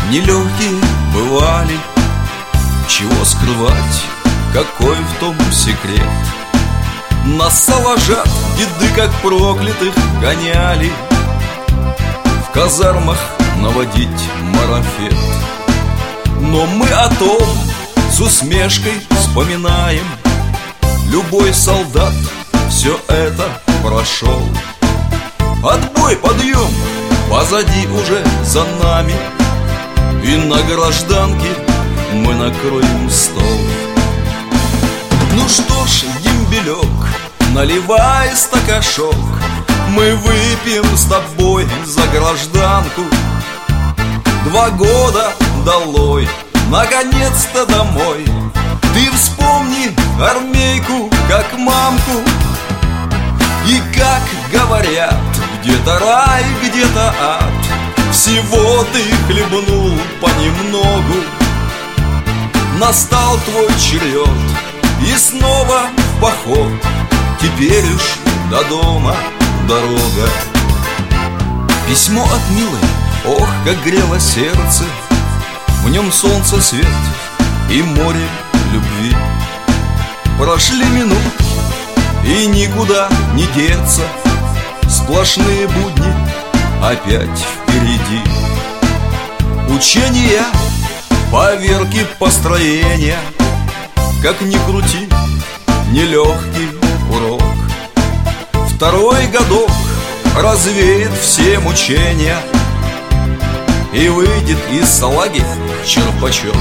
нелегкие бывали. Чего скрывать, какой в том секрет? Нас ложат деды, как проклятых, гоняли в казармах наводить марафет. Но мы о том с усмешкой вспоминаем. Любой солдат все это прошел. Отбой, подъем, позади уже за нами, и на гражданке мы накроем стол. Ну что ж, дембелек, наливай стакашок, мы выпьем с тобой за гражданку. 2 года долой, наконец-то домой. Ты вспомни армейку, как мамку. И как говорят, где-то рай, где-то ад, всего ты хлебнул понемногу. Настал твой черед, и снова в поход. Теперь уж до дома дорога. Письмо от милой, ох, как грело сердце. В нем солнце свет и море любви. Прошли минуты, и никуда не деться. Сплошные будни опять впереди. Учения, поверки, построения. Как ни крути, нелегкий урок. 2-й годок развеет все мучения, и выйдет из салаги черпачок.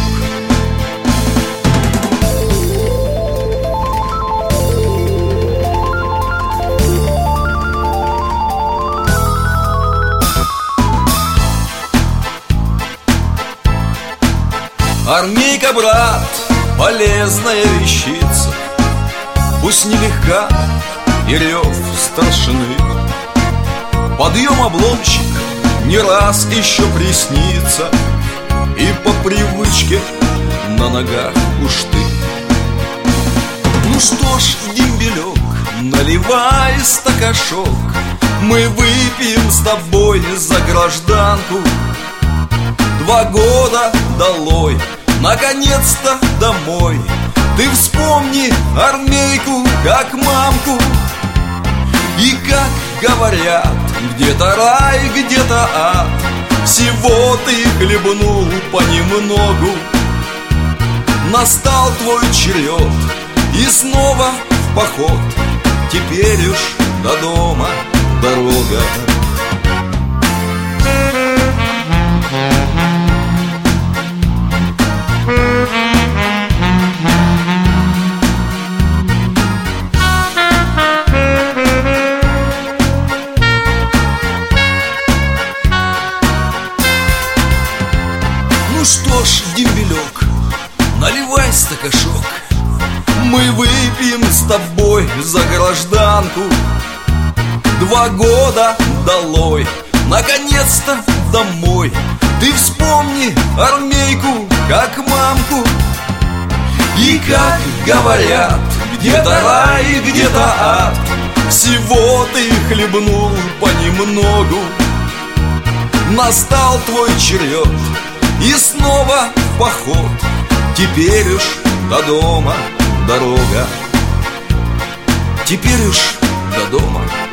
Армейка, брат, полезная вещица, пусть нелегка и рев старшины. Подъем, обломчик, не раз еще приснится, и по привычке на ногах уж ты. Ну что ж, дембелек, наливай стакашок, мы выпьем с тобой за гражданку. 2 года долой, наконец-то домой. Ты вспомни армейку, как мамку. И как говорят, где-то рай, где-то ад, всего ты хлебнул понемногу. Настал твой черед, и снова в поход. Теперь уж до дома дорога. Ну что ж, дембелек, наливай стакашок, мы выпьем с тобой за гражданку. 2 года долой, наконец-то домой. Ты вспомни армейку, как мамку. И как говорят, где-то рай, где-то ад, всего ты хлебнул понемногу. Настал твой черед, и снова в поход. Теперь уж до дома дорога. Теперь уж до дома